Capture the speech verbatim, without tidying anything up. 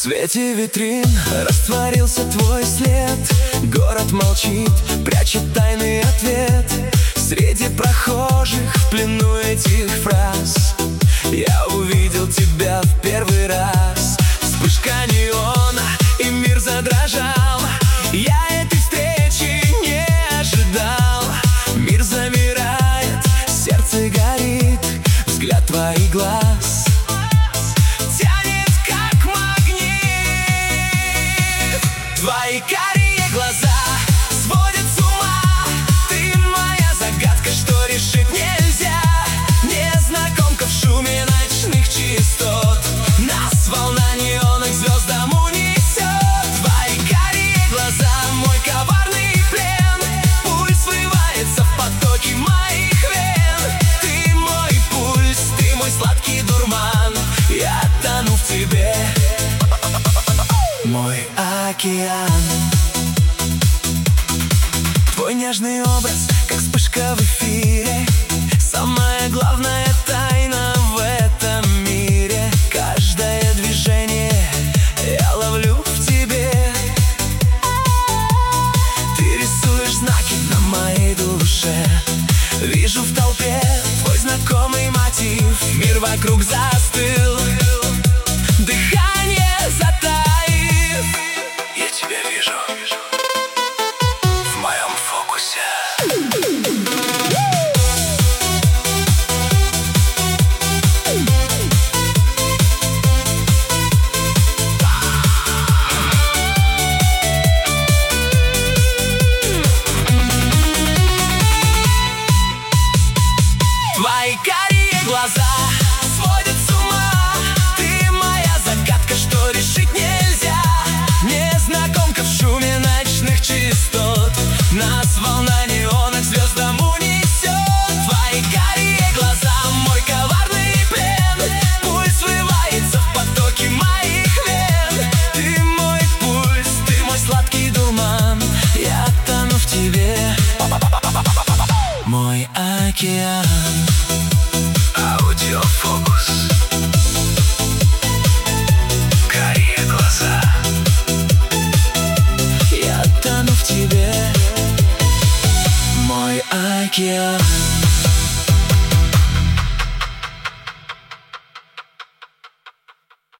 свете витрин растворился твой след. Город молчит, прячет тайный ответ. Среди прохожих, в плену этих фраз, я увидел тебя в первый раз. Вспышка неона, и мир задрожал. Я этой встречи не ожидал. Мир замирает, сердце горит, взгляд твоих глаз тянет как магнит. Твои карие глаза сводят с ума. Ты моя загадка, что решить нельзя. Незнакомка в шуме ночных частот. Нас волна неонных звездам унесет. Твои карие глаза, мой коварный плен. Пульс врывается в потоки моих вен. Ты мой пульс, ты мой сладкий дурман. Я тону в тебе, мой океан. Твой нежный образ, как вспышка в эфире. Самая главная тайна в этом мире. Каждое движение я ловлю в тебе. Ты рисуешь знаки на моей душе. Вижу в толпе твой знакомый мотив. Мир вокруг застыл, дыхание затаив. Я тебя вижу в моем фокусе. Твои карие глаза сводят с ума. Ты моя загадка, что решить нельзя. Незнакомка в шуме ночных частот. Нас волна неонных звездам унесет. Твои карие глаза, мой коварный плен. Пульс врывается в потоки моих вен. Ты мой пульс, ты мой сладкий дурман. Я тону в тебе, мой океан. Аудиофокус. Карие глаза. Я тону в тебе, мой океан.